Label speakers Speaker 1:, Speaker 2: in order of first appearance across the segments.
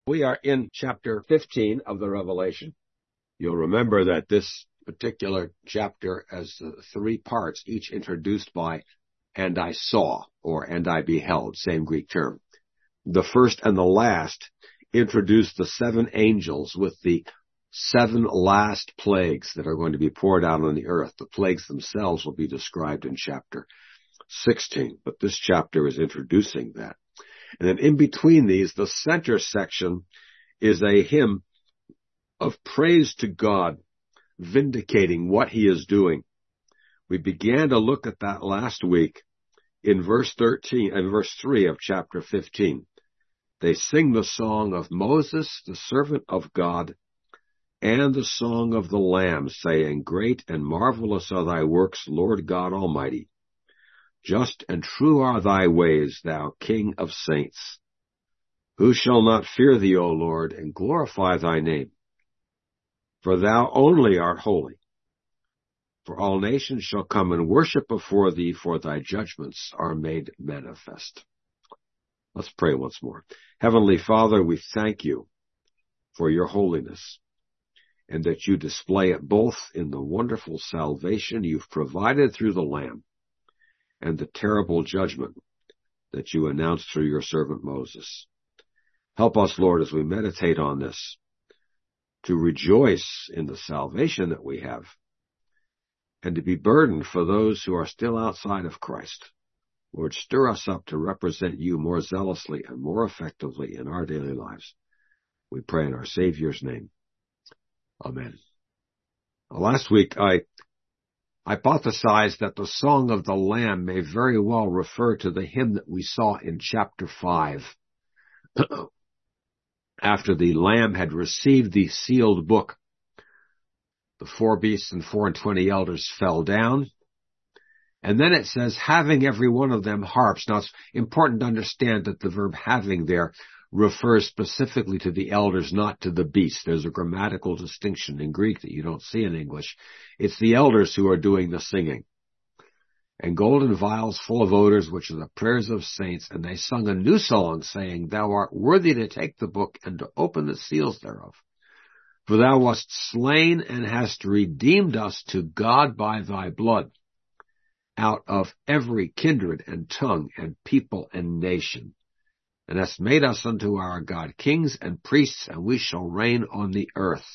Speaker 1: We are in chapter 15 of the Revelation. You'll remember that this particular chapter has three parts, each introduced by "and I saw" or "and I beheld," same Greek term. The first and the last introduce the seven angels with the seven last plagues that are going to be poured out on the earth. The plagues themselves will be described in chapter 16, but this chapter is introducing that. And then in between these, the center section is a hymn of praise to God, vindicating what He is doing. We began to look at that last week in verse 3 of chapter 15. They sing the song of Moses, the servant of God, and the song of the Lamb, saying, "Great and marvelous are thy works, Lord God Almighty. Just and true are thy ways, thou King of saints. Who shall not fear thee, O Lord, and glorify thy name? For thou only art holy. For all nations shall come and worship before thee, for thy judgments are made manifest." Let's pray once more. Heavenly Father, we thank you for your holiness, and that you display it both in the wonderful salvation you've provided through the Lamb and the terrible judgment that you announced through your servant Moses. Help us, Lord, as we meditate on this, to rejoice in the salvation that we have, and to be burdened for those who are still outside of Christ. Lord, stir us up to represent you more zealously and more effectively in our daily lives. We pray in our Savior's name. Amen. Last week, I hypothesized that the Song of the Lamb may very well refer to the hymn that we saw in chapter 5. After the Lamb had received the sealed book, the 4 beasts and 24 elders fell down. And then it says, having every one of them harps. Now, it's important to understand that the verb having there refers specifically to the elders, not to the beasts. There's a grammatical distinction in Greek that you don't see in English. It's the elders who are doing the singing. And golden vials full of odors, which are the prayers of saints, and they sung a new song, saying, "Thou art worthy to take the book and to open the seals thereof. For thou wast slain and hast redeemed us to God by thy blood, out of every kindred and tongue and people and nation, and hast made us unto our God kings and priests, and we shall reign on the earth."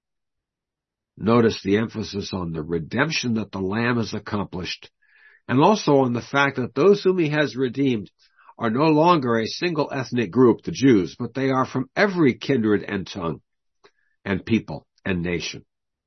Speaker 1: Notice the emphasis on the redemption that the Lamb has accomplished, and also on the fact that those whom he has redeemed are no longer a single ethnic group, the Jews, but they are from every kindred and tongue and people and nation.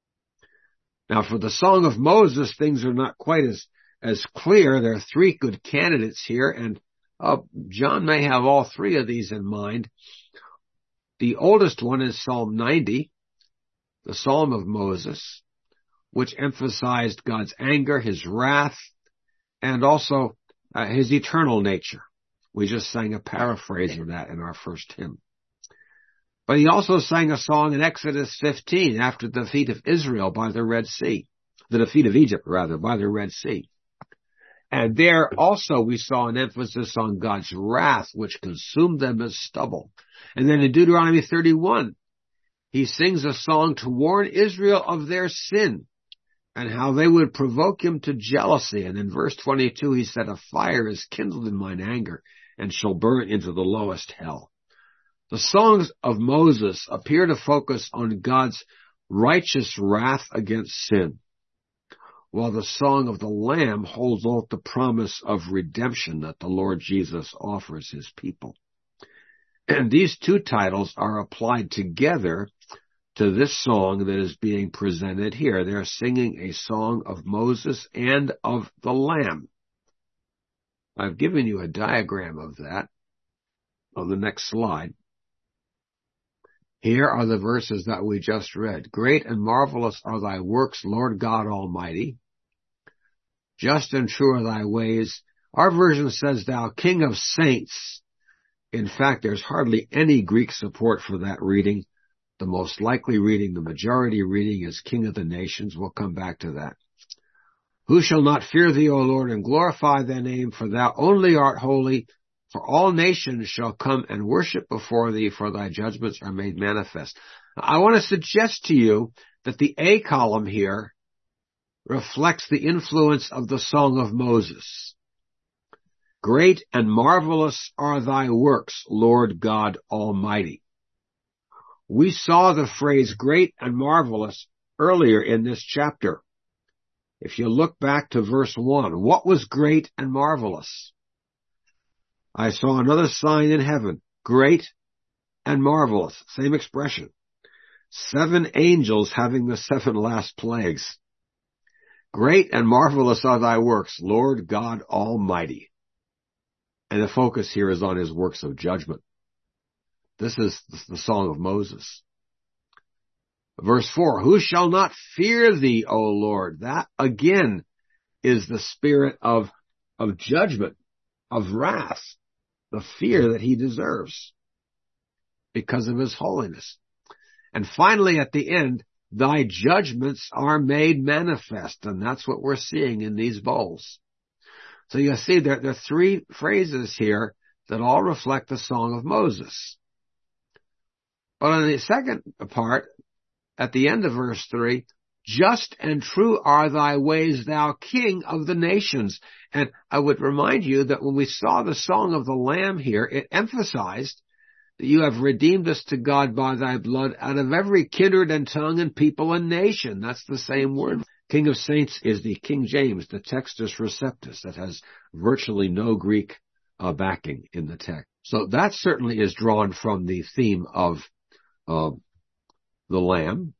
Speaker 1: Now, for the Song of Moses, things are not quite as clear. There are 3 good candidates here, and John may have all 3 of these in mind. The oldest one is Psalm 90, the Psalm of Moses, which emphasized God's anger, his wrath, and also his eternal nature. We just sang a paraphrase of that in our first hymn. But he also sang a song in Exodus 15 after the defeat of Israel by the Red Sea, the defeat of Egypt, rather, by the Red Sea. And there also we saw an emphasis on God's wrath, which consumed them as stubble. And then in Deuteronomy 31, he sings a song to warn Israel of their sin and how they would provoke him to jealousy. And in verse 22, he said, "A fire is kindled in mine anger and shall burn into the lowest hell." The songs of Moses appear to focus on God's righteous wrath against sin, while the Song of the Lamb holds out the promise of redemption that the Lord Jesus offers his people. And these 2 titles are applied together to this song that is being presented here. They're singing a song of Moses and of the Lamb. I've given you a diagram of that on the next slide. Here are the verses that we just read. "Great and marvelous are thy works, Lord God Almighty. Just and true are thy ways." Our version says, "Thou King of saints." In fact, there's hardly any Greek support for that reading. The most likely reading, the majority reading, is "King of the nations." We'll come back to that. "Who shall not fear thee, O Lord, and glorify thy name? For thou only art holy. For all nations shall come and worship before thee, for thy judgments are made manifest. I want to suggest to you that the A column here reflects the influence of the Song of Moses. Great and marvelous are thy works, Lord God Almighty. We saw the phrase great and marvelous earlier in this chapter. If you look back to verse 1, what was great and marvelous? I saw another sign in heaven, great and marvelous, same expression. 7 angels having the 7 last plagues. Great and marvelous are thy works, Lord God Almighty. And the focus here is on his works of judgment. This is the Song of Moses. Verse 4, who shall not fear thee, O Lord? That again is the spirit of judgment, of wrath, the fear that he deserves because of his holiness. And finally at the end, thy judgments are made manifest. And that's what we're seeing in these bowls. So you see there are 3 phrases here that all reflect the Song of Moses. But on the second part, at the end of verse 3, just and true are thy ways, thou King of the nations. And I would remind you that when we saw the Song of the Lamb here, it emphasized that you have redeemed us to God by thy blood out of every kindred and tongue and people and nation. That's the same word. King of Saints is the King James, the Textus Receptus, that has virtually no Greek backing in the text. So that certainly is drawn from the theme of the Lamb.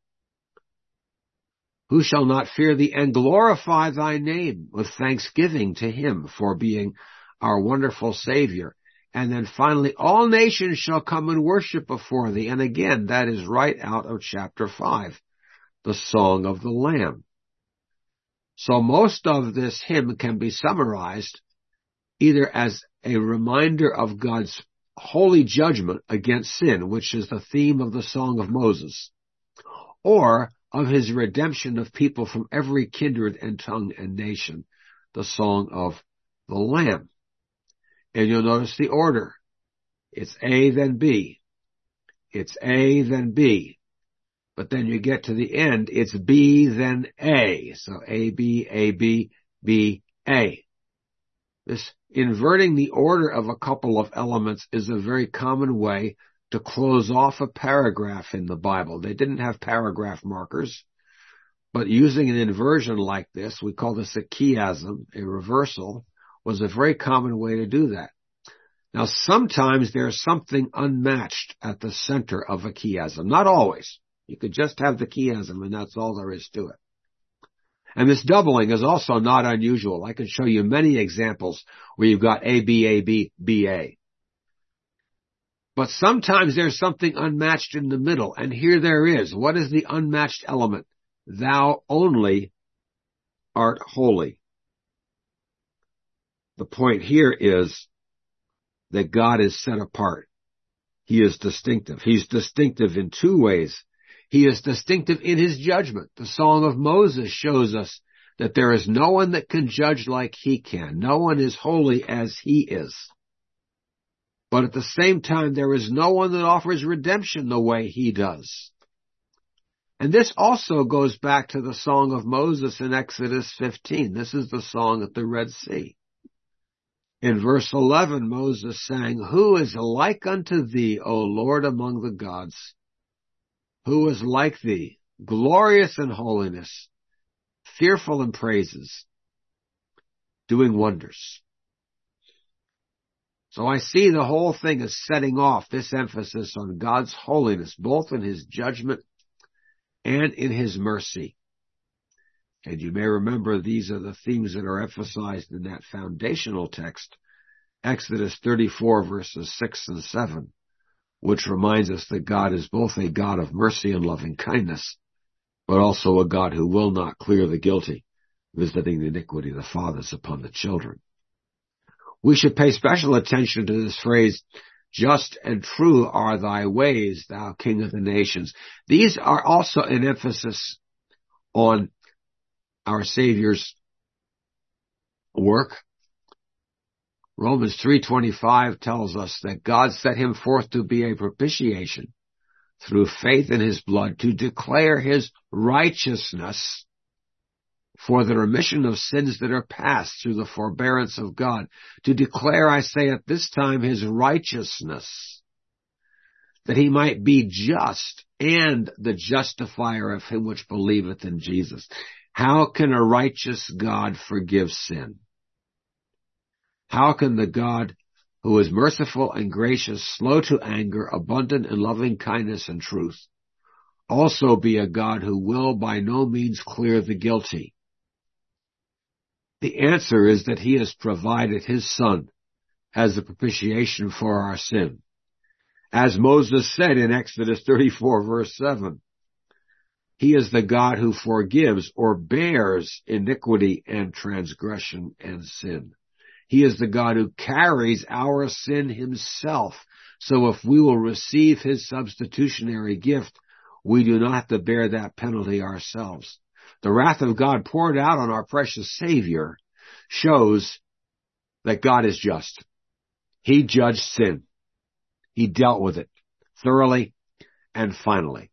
Speaker 1: Who shall not fear thee and glorify thy name with thanksgiving to him for being our wonderful Savior? And then finally, all nations shall come and worship before thee. And again, that is right out of chapter 5, the Song of the Lamb. So most of this hymn can be summarized either as a reminder of God's holy judgment against sin, which is the theme of the Song of Moses, or of his redemption of people from every kindred and tongue and nation, the Song of the Lamb. And you'll notice the order. It's A, then B. It's A, then B. But then you get to the end, it's B, then A. So A, B, A, B, B, A. This inverting the order of a couple of elements is a very common way to close off a paragraph in the Bible. They didn't have paragraph markers, but using an inversion like this, we call this a chiasm, a reversal, was a very common way to do that. Now, sometimes there's something unmatched at the center of a chiasm. Not always. You could just have the chiasm and that's all there is to it. And this doubling is also not unusual. I can show you many examples where you've got A, B, A, B, B, A. But sometimes there's something unmatched in the middle, and here there is. What is the unmatched element? Thou only art holy. The point here is that God is set apart. He is distinctive. He's distinctive in 2 ways. He is distinctive in his judgment. The Song of Moses shows us that there is no one that can judge like he can. No one is holy as he is. But at the same time, there is no one that offers redemption the way he does. And this also goes back to the Song of Moses in Exodus 15. This is the song at the Red Sea. In verse 11, Moses sang, who is like unto thee, O Lord, among the gods? Who is like thee, glorious in holiness, fearful in praises, doing wonders? So I see the whole thing is setting off this emphasis on God's holiness, both in his judgment and in his mercy. And you may remember these are the themes that are emphasized in that foundational text, Exodus 34 verses 6 and 7, which reminds us that God is both a God of mercy and loving kindness, but also a God who will not clear the guilty, visiting the iniquity of the fathers upon the children. We should pay special attention to this phrase, just and true are thy ways, thou King of the nations. These are also an emphasis on our Savior's work, Romans 3:25 tells us that God set him forth to be a propitiation through faith in his blood to declare his righteousness for the remission of sins that are past through the forbearance of God. To declare, I say, at this time his righteousness, that he might be just and the justifier of him which believeth in Jesus. How can a righteous God forgive sin? How can the God who is merciful and gracious, slow to anger, abundant in loving kindness and truth, also be a God who will by no means clear the guilty? The answer is that he has provided his Son as the propitiation for our sin. As Moses said in Exodus 34 verse 7, he is the God who forgives or bears iniquity and transgression and sin. He is the God who carries our sin himself. So if we will receive his substitutionary gift, we do not have to bear that penalty ourselves. The wrath of God poured out on our precious Savior shows that God is just. He judged sin. He dealt with it thoroughly and finally.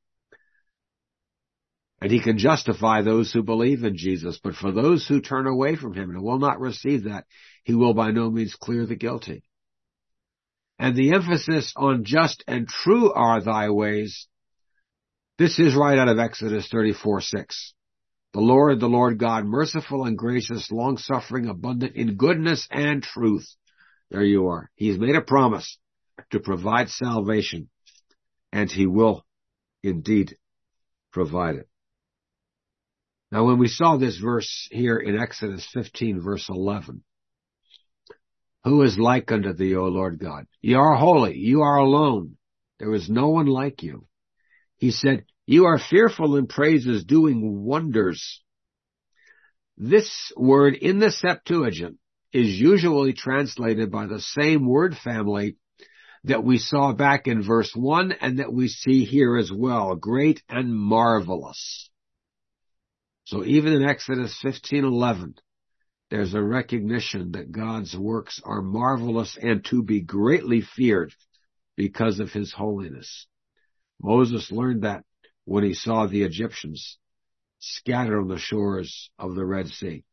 Speaker 1: And he can justify those who believe in Jesus, but for those who turn away from him and will not receive that, he will by no means clear the guilty. And the emphasis on just and true are thy ways, this is right out of Exodus 34:6. The Lord God, merciful and gracious, long-suffering, abundant in goodness and truth. There you are. He's made a promise to provide salvation, and he will indeed provide it. Now, when we saw this verse here in Exodus 15, verse 11, who is like unto thee, O Lord God? You are holy. You are alone. There is no one like you. He said, you are fearful in praises, doing wonders. This word in the Septuagint is usually translated by the same word family that we saw back in verse 1 and that we see here as well, great and marvelous. So even in Exodus 15:11, there's a recognition that God's works are marvelous and to be greatly feared because of his holiness. Moses learned that when he saw the Egyptians scattered on the shores of the Red Sea.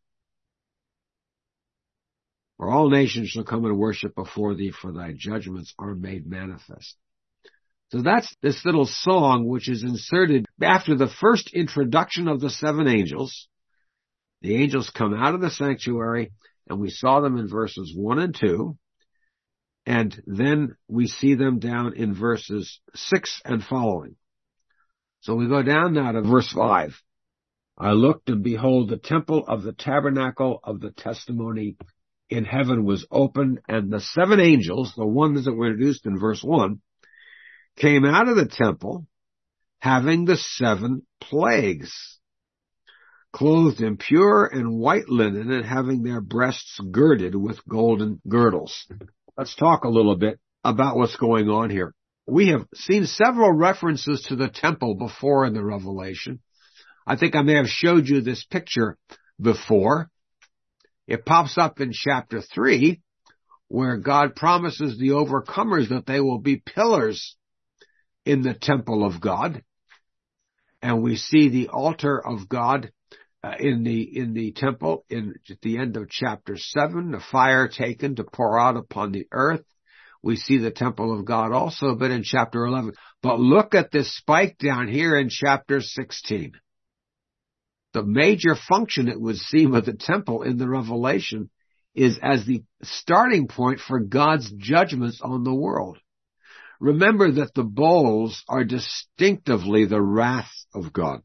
Speaker 1: For all nations shall come and worship before thee, for thy judgments are made manifest. So that's this little song which is inserted after the first introduction of the seven angels. The angels come out of the sanctuary, and we saw them in verses 1 and 2, and then we see them down in verses 6 and following. So we go down now to verse 5. I looked, and behold, the temple of the tabernacle of the testimony in heaven was opened, and the seven angels, the ones that were introduced in verse 1, came out of the temple, having the 7 plagues, clothed in pure and white linen, and having their breasts girded with golden girdles. Let's talk a little bit about what's going on here. We have seen several references to the temple before in the Revelation. I think I may have showed you this picture before. It pops up in chapter 3, where God promises the overcomers that they will be pillars in the temple of God. And we see the altar of God in the temple at the end of chapter 7, the fire taken to pour out upon the earth. We see the temple of God also a bit in chapter 11. But look at this spike down here in chapter 16. The major function, it would seem, of the temple in the Revelation is as the starting point for God's judgments on the world. Remember that the bowls are distinctively the wrath of God.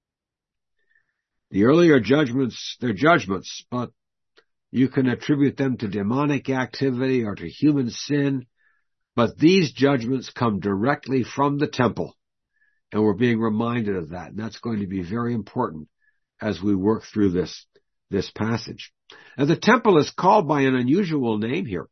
Speaker 1: The earlier judgments, they're judgments, but you can attribute them to demonic activity or to human sin. But these judgments come directly from the temple, and we're being reminded of that. And that's going to be very important as we work through this passage. Now, the temple is called by an unusual name here.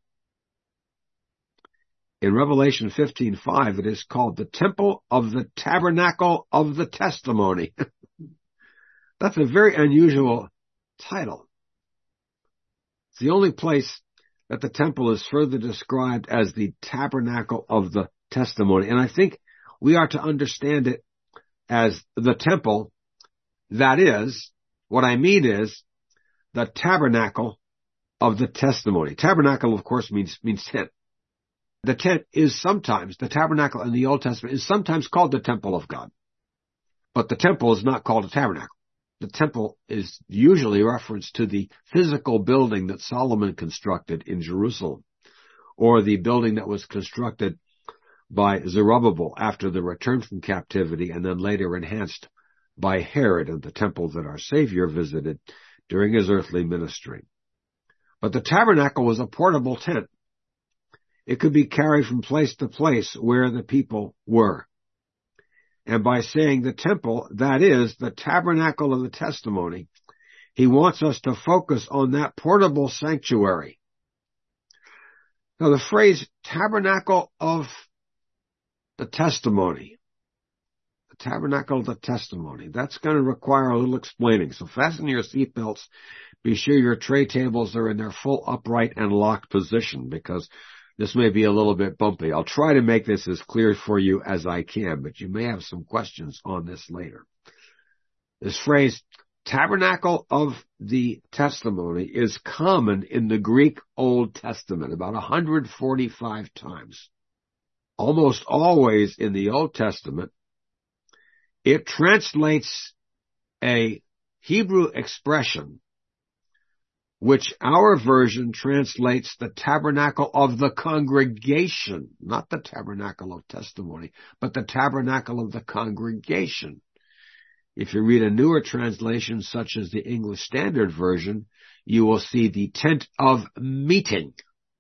Speaker 1: In Revelation 15:5, it is called the Temple of the Tabernacle of the Testimony. That's a very unusual title. It's the only place that the temple is further described as the tabernacle of the testimony. And I think we are to understand it as the temple. That is, what I mean is the tabernacle of the testimony. Tabernacle, of course, means tent. The tent is sometimes, the tabernacle in the Old Testament is sometimes called the temple of God. But the temple is not called a tabernacle. The temple is usually referenced to the physical building that Solomon constructed in Jerusalem, or the building that was constructed by Zerubbabel after the return from captivity and then later enhanced by Herod, and the temple that our Savior visited during his earthly ministry. But the tabernacle was a portable tent. It could be carried from place to place where the people were. And by saying the temple, that is, the tabernacle of the testimony, he wants us to focus on that portable sanctuary. Now, the phrase tabernacle of the testimony, the tabernacle of the testimony, that's going to require a little explaining. So fasten your seatbelts. Be sure your tray tables are in their full upright and locked position, because this may be a little bit bumpy. I'll try to make this as clear for you as I can, but you may have some questions on this later. This phrase, tabernacle of the testimony, is common in the Greek Old Testament, about 145 times. Almost always in the Old Testament, it translates a Hebrew expression which our version translates the tabernacle of the congregation, not the tabernacle of testimony, but the tabernacle of the congregation. If you read a newer translation, such as the English Standard Version, you will see the tent of meeting.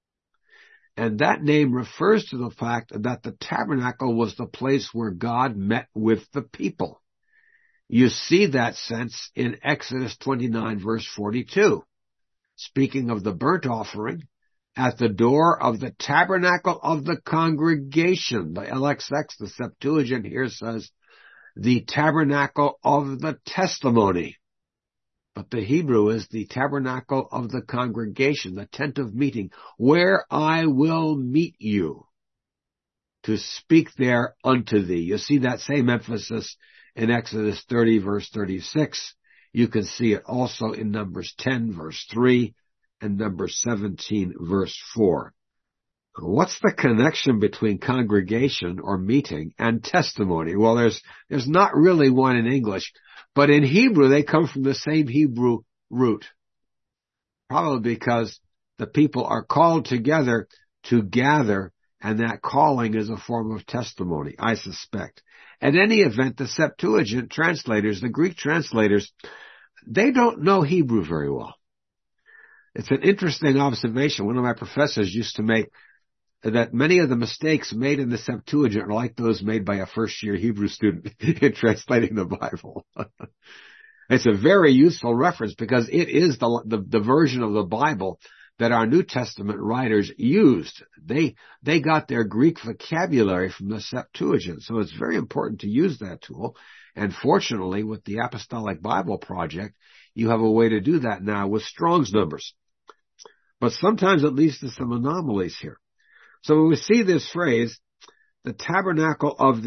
Speaker 1: And that name refers to the fact that the tabernacle was the place where God met with the people. You see that sense in Exodus 29, verse 42. Speaking of the burnt offering, at the door of the tabernacle of the congregation. The LXX, the Septuagint here says, the tabernacle of the testimony. But the Hebrew is the tabernacle of the congregation, the tent of meeting, where I will meet you, to speak there unto thee. You see that same emphasis in Exodus 30, verse 36. You can see it also in Numbers 10, verse 3, and Numbers 17, verse 4. What's the connection between congregation or meeting and testimony? Well, there's not really one in English, but in Hebrew they come from the same Hebrew root. Probably because the people are called together to gather, and that calling is a form of testimony, I suspect. At any event, the Septuagint translators, the Greek translators, they don't know Hebrew very well. It's an interesting observation. One of my professors used to make that many of the mistakes made in the Septuagint are like those made by a first-year Hebrew student in translating the Bible. It's a very useful reference because it is the version of the Bible that our New Testament writers used. They got their Greek vocabulary from the Septuagint, so it's very important to use that tool. And fortunately, with the Apostolic Bible Project, you have a way to do that now with Strong's numbers. But sometimes it leads to some anomalies here. So when we see this phrase, the tabernacle of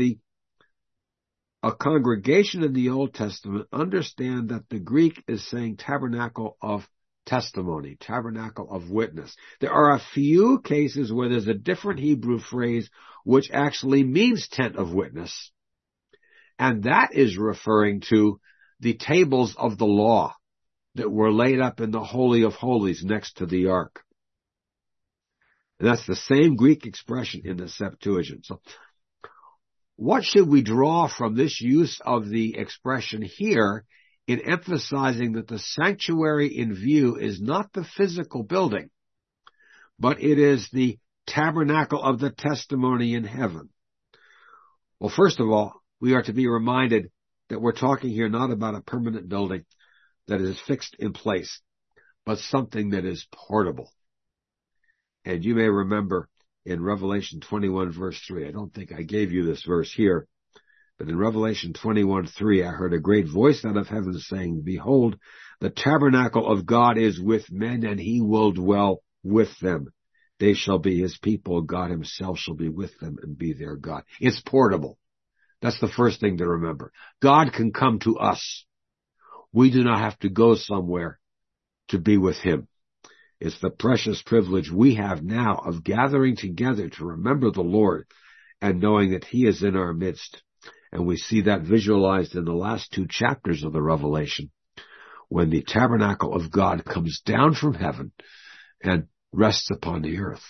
Speaker 1: a congregation in the Old Testament, understand that the Greek is saying tabernacle of testimony, tabernacle of witness. There are a few cases where there's a different Hebrew phrase which actually means tent of witness. And that is referring to the tables of the law that were laid up in the Holy of Holies next to the ark. And that's the same Greek expression in the Septuagint. So what should we draw from this use of the expression here in emphasizing that the sanctuary in view is not the physical building, but it is the tabernacle of the testimony in heaven? Well, first of all, we are to be reminded that we're talking here not about a permanent building that is fixed in place, but something that is portable. And you may remember in Revelation 21, verse 3, I don't think I gave you this verse here, but in Revelation 21:3, I heard a great voice out of heaven saying, behold, the tabernacle of God is with men, and he will dwell with them. They shall be his people. God himself shall be with them and be their God. It's portable. That's the first thing to remember. God can come to us. We do not have to go somewhere to be with him. It's the precious privilege we have now of gathering together to remember the Lord and knowing that he is in our midst. And we see that visualized in the last 2 chapters of the Revelation, when the tabernacle of God comes down from heaven and rests upon the earth.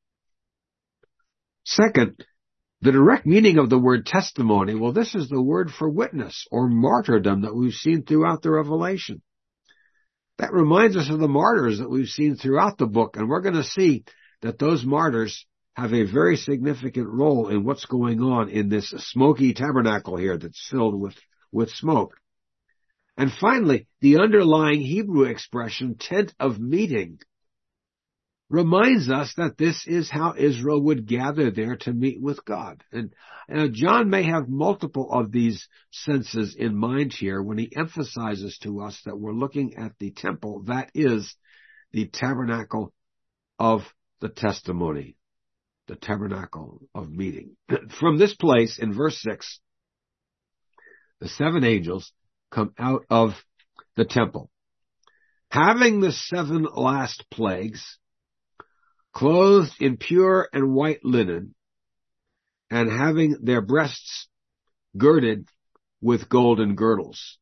Speaker 1: Second, the direct meaning of the word testimony, well, this is the word for witness or martyrdom that we've seen throughout the Revelation. That reminds us of the martyrs that we've seen throughout the book, and we're going to see that those martyrs have a very significant role in what's going on in this smoky tabernacle here that's filled with smoke. And finally, the underlying Hebrew expression, tent of meeting, reminds us that this is how Israel would gather there to meet with God. And John may have multiple of these senses in mind here when he emphasizes to us that we're looking at the temple, that is the tabernacle of the testimony, the tabernacle of meeting. From this place, in verse 6, the 7 angels come out of the temple, having the 7 last plagues, clothed in pure and white linen, and having their breasts girded with golden girdles.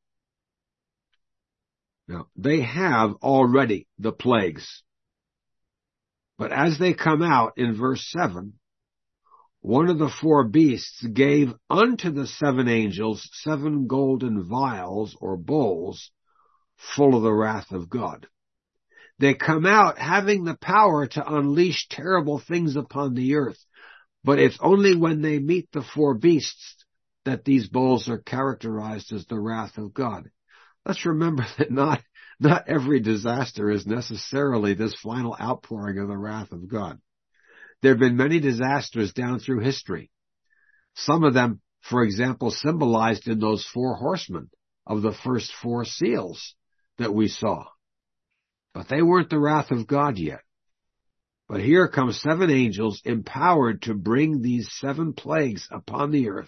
Speaker 1: Now, they have already the plagues. But as they come out in verse 7, one of the 4 beasts gave unto the 7 angels 7 golden vials or bowls full of the wrath of God. They come out having the power to unleash terrible things upon the earth, but it's only when they meet the 4 beasts that these bowls are characterized as the wrath of God. Let's remember that not every disaster is necessarily this final outpouring of the wrath of God. There have been many disasters down through history. Some of them, for example, symbolized in those 4 horsemen of the first 4 seals that we saw. But they weren't the wrath of God yet. But here come 7 angels empowered to bring these 7 plagues upon the earth.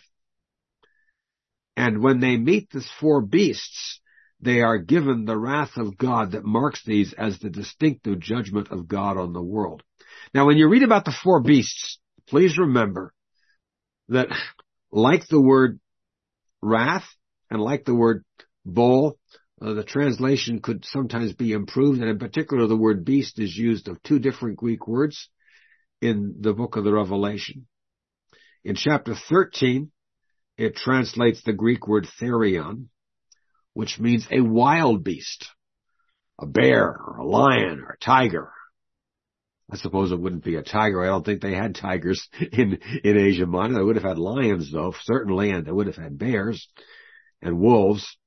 Speaker 1: And when they meet these 4 beasts, they are given the wrath of God that marks these as the distinctive judgment of God on the world. Now, when you read about the 4 beasts, please remember that like the word wrath and like the word bowl, the translation could sometimes be improved, and in particular the word beast is used of 2 different Greek words in the book of the Revelation. In chapter 13, it translates the Greek word therion, which means a wild beast, a bear or a lion or a tiger. I suppose it wouldn't be a tiger. I don't think they had tigers in Asia Minor. They would have had lions, though, certainly, and they would have had bears and wolves.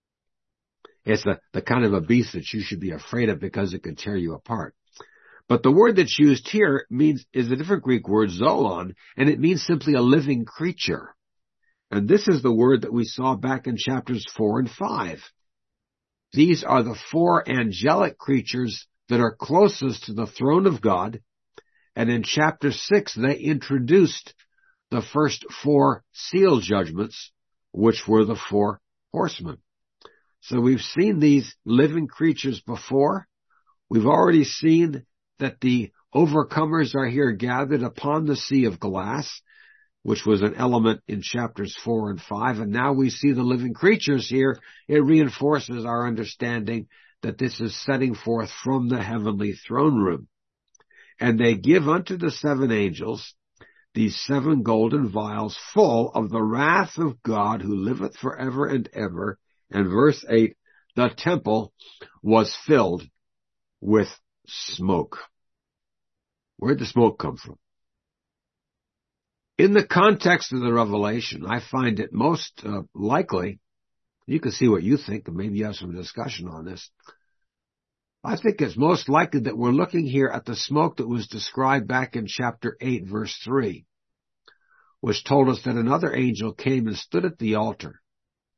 Speaker 1: It's the kind of a beast that you should be afraid of because it could tear you apart. But the word that's used here is a different Greek word, zoon, and it means simply a living creature. And this is the word that we saw back in chapters 4 and 5. These are the 4 angelic creatures that are closest to the throne of God. And in chapter 6, they introduced the first 4 seal judgments, which were the 4 horsemen. So we've seen these living creatures before. We've already seen that the overcomers are here gathered upon the sea of glass, which was an element in chapters 4 and 5. And now we see the living creatures here. It reinforces our understanding that this is setting forth from the heavenly throne room. And they give unto the 7 angels these 7 golden vials full of the wrath of God who liveth forever and ever. And verse 8, the temple was filled with smoke. Where'd the smoke come from? In the context of the Revelation, I find it most likely, you can see what you think, and maybe you have some discussion on this. I think it's most likely that we're looking here at the smoke that was described back in chapter 8, verse 3, which told us that another angel came and stood at the altar,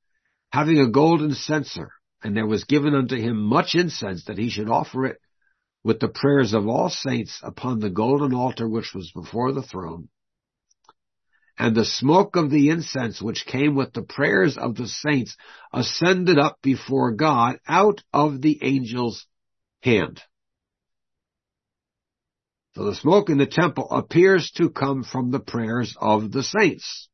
Speaker 1: having a golden censer, and there was given unto him much incense that he should offer it with the prayers of all saints upon the golden altar which was before the throne. And the smoke of the incense which came with the prayers of the saints ascended up before God out of the angel's hand. So the smoke in the temple appears to come from the prayers of the saints.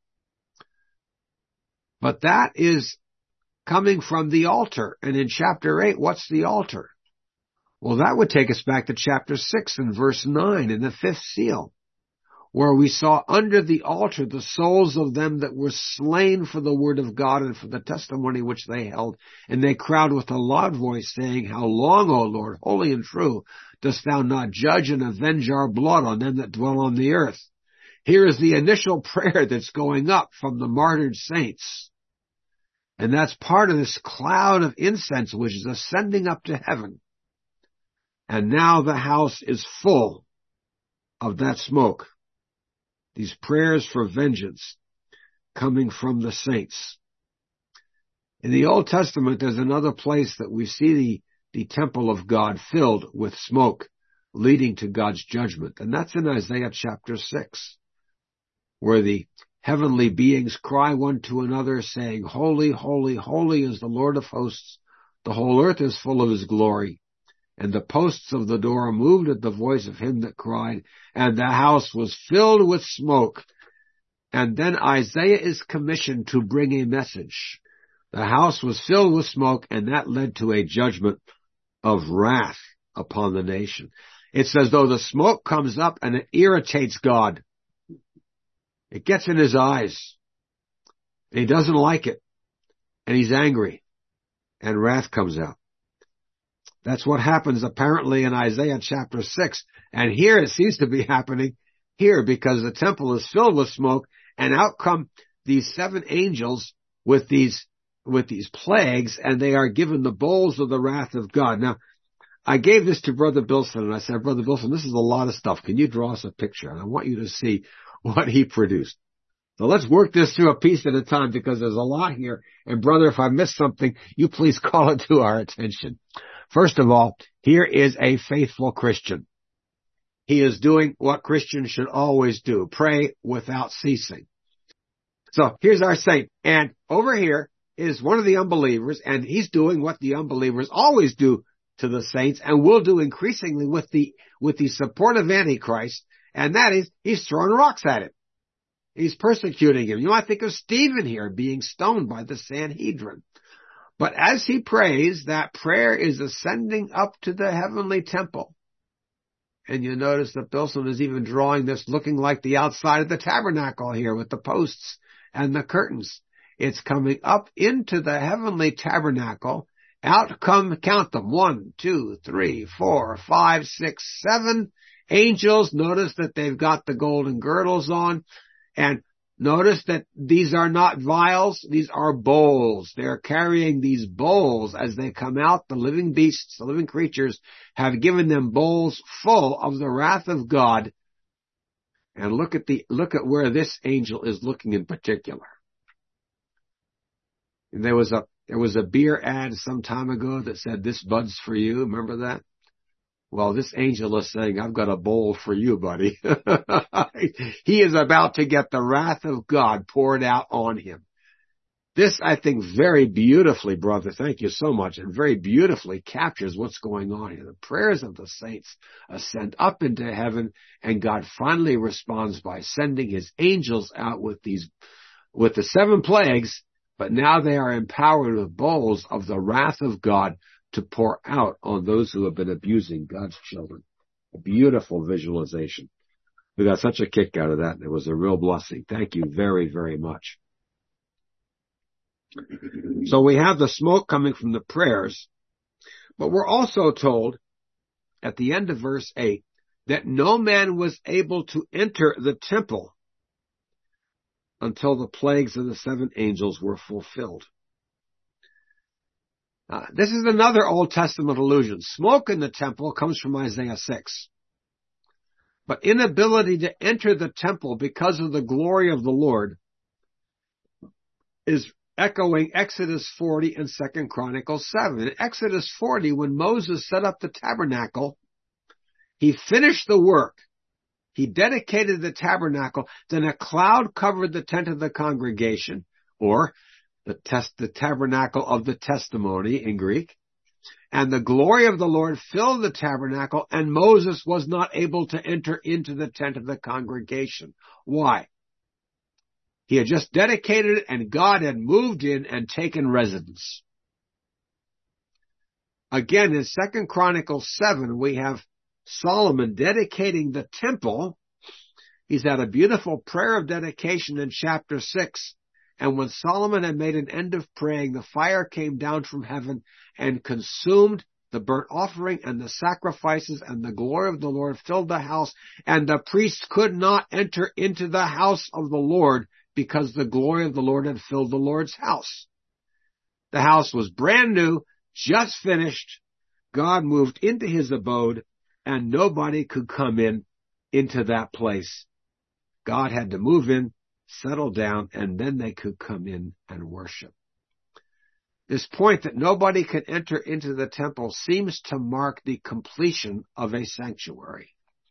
Speaker 1: But that is coming from the altar. And in chapter 8, what's the altar? Well, that would take us back to chapter 6 and verse 9 in the fifth seal, where we saw under the altar the souls of them that were slain for the word of God and for the testimony which they held. And they cried with a loud voice, saying, How long, O Lord, holy and true, dost thou not judge and avenge our blood on them that dwell on the earth? Here is the initial prayer that's going up from the martyred saints. And that's part of this cloud of incense which is ascending up to heaven. And now the house is full of that smoke. These prayers for vengeance coming from the saints. In the Old Testament, there's another place that we see the temple of God filled with smoke leading to God's judgment. And that's in Isaiah chapter 6, where the heavenly beings cry one to another, saying, Holy, holy, holy is the Lord of hosts. The whole earth is full of his glory. And the posts of the door moved at the voice of him that cried, and the house was filled with smoke. And then Isaiah is commissioned to bring a message. The house was filled with smoke, and that led to a judgment of wrath upon the nation. It's as though the smoke comes up and it irritates God. It gets in his eyes. And he doesn't like it. And he's angry. And wrath comes out. That's what happens apparently in Isaiah chapter 6. And here it seems to be happening here because the temple is filled with smoke, and out come these 7 angels with these plagues, and they are given the bowls of the wrath of God. Now, I gave this to Brother Bilson, and I said, Brother Bilson, this is a lot of stuff. Can you draw us a picture? And I want you to see what he produced. So let's work this through a piece at a time because there's a lot here. And brother, if I missed something, you please call it to our attention. First of all, here is a faithful Christian. He is doing what Christians should always do, pray without ceasing. So here's our saint. And over here is one of the unbelievers, and he's doing what the unbelievers always do to the saints and will do increasingly with the support of Antichrist, and that is he's throwing rocks at him. He's persecuting him. You might think of Stephen here being stoned by the Sanhedrin. But as he prays, that prayer is ascending up to the heavenly temple. And you notice that Bilson is even drawing this looking like the outside of the tabernacle here with the posts and the curtains. It's coming up into the heavenly tabernacle. Out come, count them, 1, 2, 3, 4, 5, 6, 7 angels. Notice that they've got the golden girdles on. And notice that these are not vials, these are bowls. They're carrying these bowls as they come out. The living beasts, the living creatures have given them bowls full of the wrath of God. And look at where this angel is looking in particular. And there was a beer ad some time ago that said, "This bud's for you." Remember that? Well, this angel is saying, I've got a bowl for you, buddy. He is about to get the wrath of God poured out on him. This, I think, very beautifully, brother, thank you so much, and very beautifully captures what's going on here. The prayers of the saints ascend up into heaven, and God finally responds by sending his angels out with the 7 plagues, but now they are empowered with bowls of the wrath of God to pour out on those who have been abusing God's children. A beautiful visualization. We got such a kick out of that, and it was a real blessing. Thank you very, very much. So we have the smoke coming from the prayers, but we're also told at the end of verse 8 that no man was able to enter the temple until the plagues of the 7 angels were fulfilled. This is another Old Testament allusion. Smoke in the temple comes from Isaiah 6. But inability to enter the temple because of the glory of the Lord is echoing Exodus 40 and 2 Chronicles 7. In Exodus 40, when Moses set up the tabernacle, He finished the work. He dedicated the tabernacle. Then a cloud covered the tent of the congregation, or the tabernacle of the testimony in Greek. And the glory of the Lord filled the tabernacle, and Moses was not able to enter into the tent of the congregation. Why? He had just dedicated it, and God had moved in and taken residence. Again, in 2 Chronicles 7, we have Solomon dedicating the temple. He's had a beautiful prayer of dedication in chapter 6. And when Solomon had made an end of praying, the fire came down from heaven and consumed the burnt offering and the sacrifices, and the glory of the Lord filled the house, and the priests could not enter into the house of the Lord because the glory of the Lord had filled the Lord's house. The house was brand new, just finished. God moved into his abode, and nobody could come into that place. God had to move in, settle down, and then they could come in and worship. This point that nobody can enter into the temple seems to mark the completion of a sanctuary.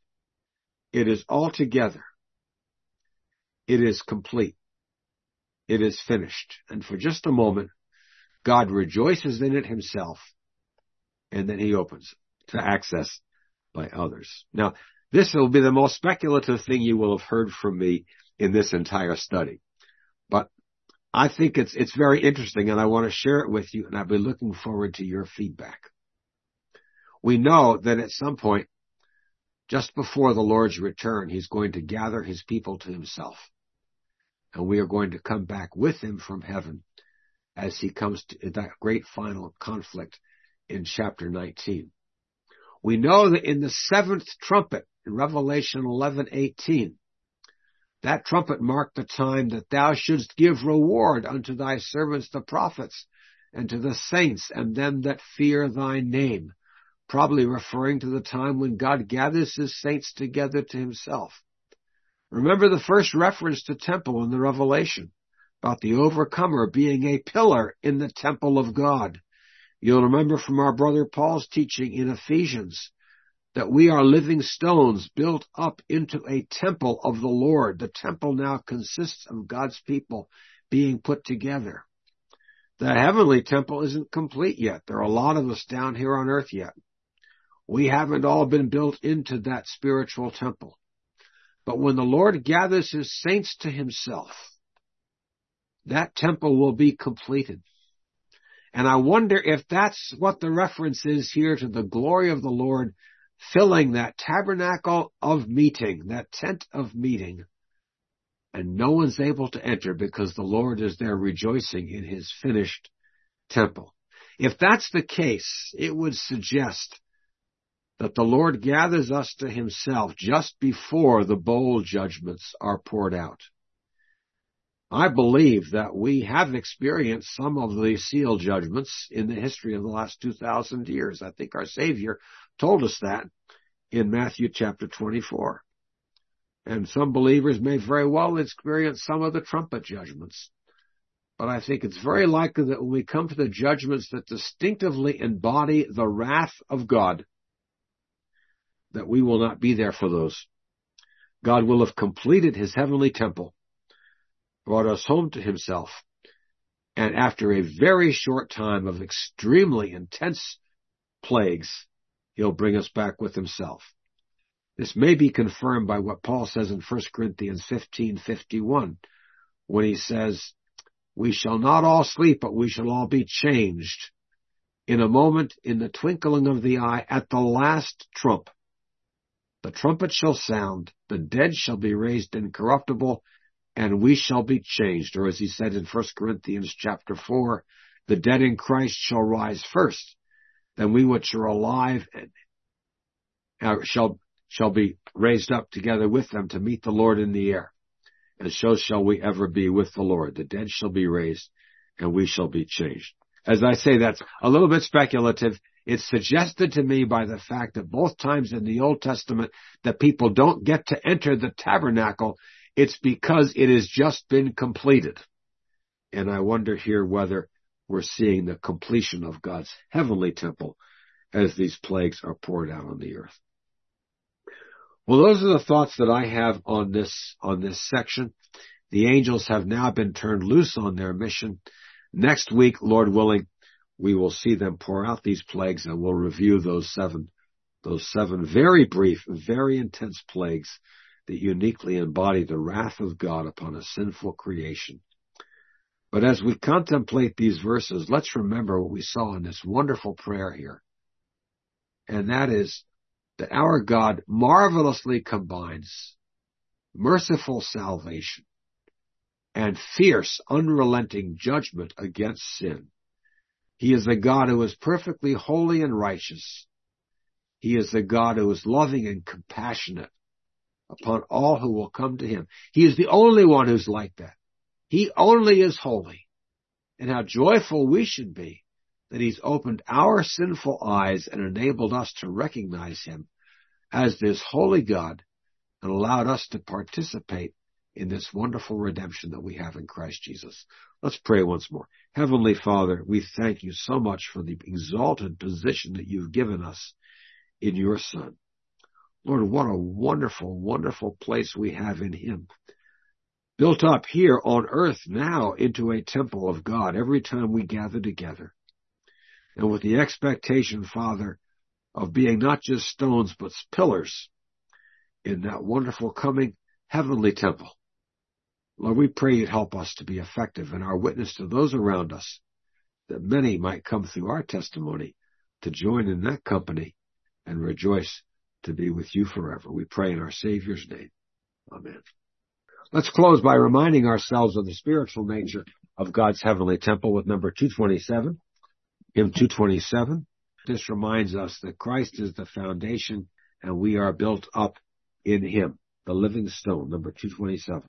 Speaker 1: It is all together. It is complete. It is finished. And for just a moment, God rejoices in it himself, and then he opens it to access by others. Now, this will be the most speculative thing you will have heard from me in this entire study. But I think it's very interesting, and I want to share it with you, and I'll be looking forward to your feedback. We know that at some point, just before the Lord's return, he's going to gather his people to himself. And we are going to come back with him from heaven as he comes to that great final conflict in chapter 19. We know that in the seventh trumpet, in Revelation 11:18, that trumpet marked the time that thou shouldst give reward unto thy servants the prophets, and to the saints, and them that fear thy name. Probably referring to the time when God gathers his saints together to himself. Remember the first reference to temple in the Revelation, about the overcomer being a pillar in the temple of God. You'll remember from our brother Paul's teaching in Ephesians that we are living stones built up into a temple of the Lord. The temple now consists of God's people being put together. The heavenly temple isn't complete yet. There are a lot of us down here on earth yet. We haven't all been built into that spiritual temple. But when the Lord gathers his saints to himself, that temple will be completed. And I wonder if that's what the reference is here to the glory of the Lord filling that tabernacle of meeting, that tent of meeting, and no one's able to enter because the Lord is there rejoicing in his finished temple. If that's the case, it would suggest that the Lord gathers us to himself just before the bowl judgments are poured out. I believe that we have experienced some of the seal judgments in the history of the last 2,000 years. I think our Savior told us that in Matthew chapter 24. And some believers may very well experience some of the trumpet judgments. But I think it's very likely that when we come to the judgments that distinctively embody the wrath of God, that we will not be there for those. God will have completed his heavenly temple, brought us home to himself, and after a very short time of extremely intense plagues, he'll bring us back with himself. This may be confirmed by what Paul says in 1 Corinthians 15:51, when he says, we shall not all sleep, but we shall all be changed in a moment, in the twinkling of the eye, at the last trump. The trumpet shall sound, the dead shall be raised incorruptible, and we shall be changed. Or as he said in 1 Corinthians chapter 4, the dead in Christ shall rise first. Then we which are alive shall be raised up together with them to meet the Lord in the air. And so shall we ever be with the Lord. The dead shall be raised, and we shall be changed. As I say, that's a little bit speculative. It's suggested to me by the fact that both times in the Old Testament that people don't get to enter the tabernacle, it's because it has just been completed. And I wonder here whether we're seeing the completion of God's heavenly temple as these plagues are poured out on the earth. Well, those are the thoughts that I have on this section. The angels have now been turned loose on their mission. Next week, Lord willing, we will see them pour out these plagues, and we'll review those seven very brief, very intense plagues that uniquely embody the wrath of God upon a sinful creation. But as we contemplate these verses, let's remember what we saw in this wonderful prayer here. And that is that our God marvelously combines merciful salvation and fierce, unrelenting judgment against sin. He is a God who is perfectly holy and righteous. He is a God who is loving and compassionate upon all who will come to him. He is the only one who's like that. He only is holy. And how joyful we should be that he's opened our sinful eyes and enabled us to recognize him as this holy God and allowed us to participate in this wonderful redemption that we have in Christ Jesus. Let's pray once more. Heavenly Father, we thank you so much for the exalted position that you've given us in your Son. Lord, what a wonderful, wonderful place we have in him. Built up here on earth now into a temple of God every time we gather together. And with the expectation, Father, of being not just stones but pillars in that wonderful coming heavenly temple. Lord, we pray you'd help us to be effective in our witness to those around us, that many might come through our testimony to join in that company and rejoice to be with you forever. We pray in our Savior's name. Amen. Let's close by reminding ourselves of the spiritual nature of God's heavenly temple with number 227, hymn 227. This reminds us that Christ is the foundation and we are built up in him, the living stone, number 227.